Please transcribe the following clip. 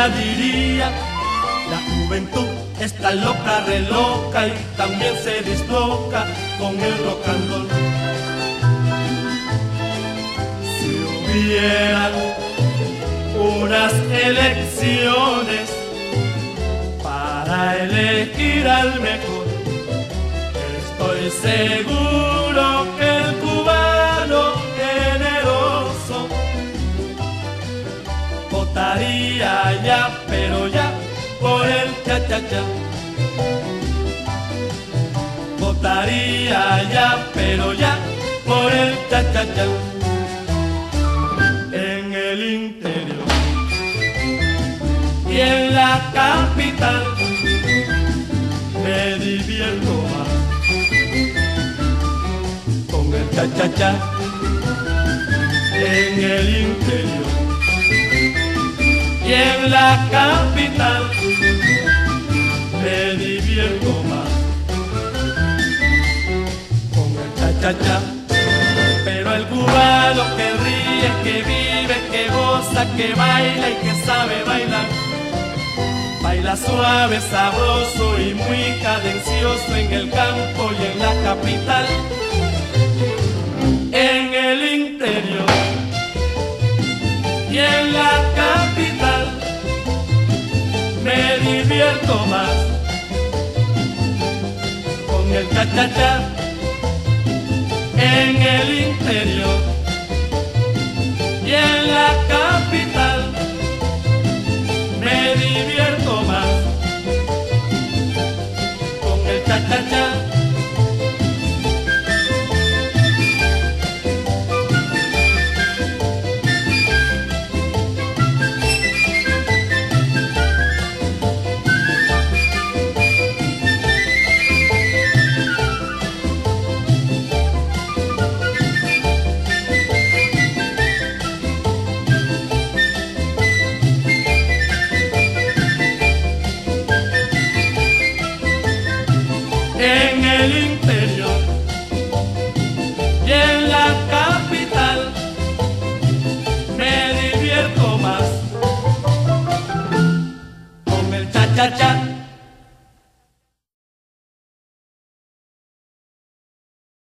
cualquiera diría, la juventud está loca, re loca, y también se disloca con el rock and roll. Si hubieran unas elecciones para elegir al mejor, estoy seguro que el cubano generoso votaría ya, pero ya, por el cha-cha-cha. Votaría ya, pero ya, por el cha-cha-cha. En el interior y en la capital me divierto más con el cha-cha-cha. En el interior y en la capital me divierto más con el cha-cha-cha. Pero el cubano que ríe, que vive, que goza, que baila y que sabe bailar, baila suave, sabroso y muy cadencioso en el campo y en la capital. En el interior y en la capital me divierto más con el cha-cha-cha. En el interior